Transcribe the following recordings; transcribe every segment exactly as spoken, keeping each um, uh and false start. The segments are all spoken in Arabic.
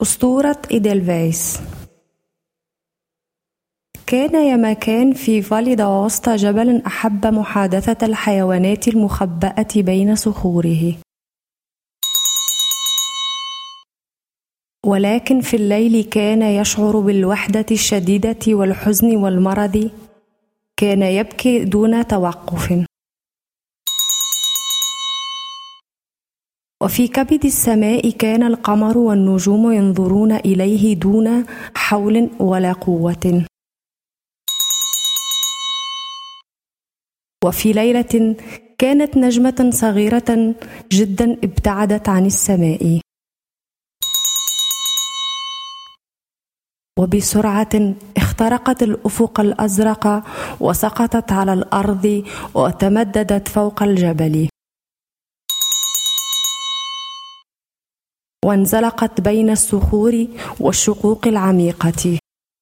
أسطورة إيدلفايس. كان يمكان في فالي داوستا جبل أحب محادثة الحيوانات المخبأة بين صخوره، ولكن في الليل كان يشعر بالوحدة الشديدة والحزن والمرض. كان يبكي دون توقف، وفي كبد السماء كان القمر والنجوم ينظرون إليه دون حول ولا قوة. وفي ليلة كانت نجمة صغيرة جدا ابتعدت عن السماء، وبسرعة اخترقت الأفق الأزرق وسقطت على الأرض وتمددت فوق الجبل، وانزلقت بين الصخور والشقوق العميقة.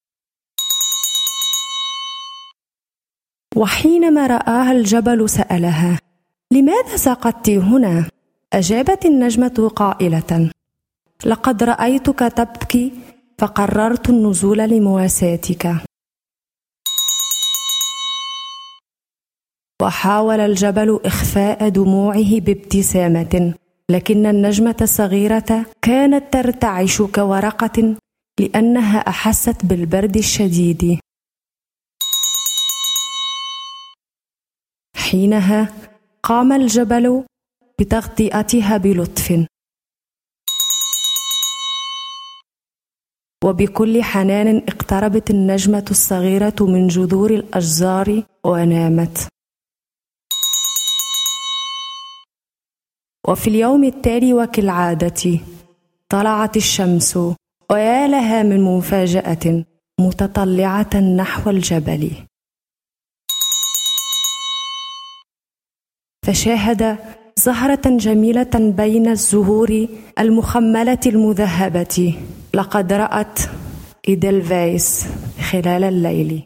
وحينما رآها الجبل سألها: لماذا سقطت هنا؟ أجابت النجمة قائلة: لقد رأيتك تبكي فقررت النزول لمواساتك. وحاول الجبل إخفاء دموعه بابتسامة، لكن النجمة الصغيرة كانت ترتعش كورقة لأنها أحست بالبرد الشديد. حينها قام الجبل بتغطيتها بلطف، وبكل حنان اقتربت النجمة الصغيرة من جذور الأشجار ونامت. وفي اليوم التالي وكالعادة طلعت الشمس، ويا لها من مفاجأة، متطلعة نحو الجبل، فشاهد زهرة جميلة بين الزهور المخملة المذهبة. لقد رأت إيدلفايس خلال الليل.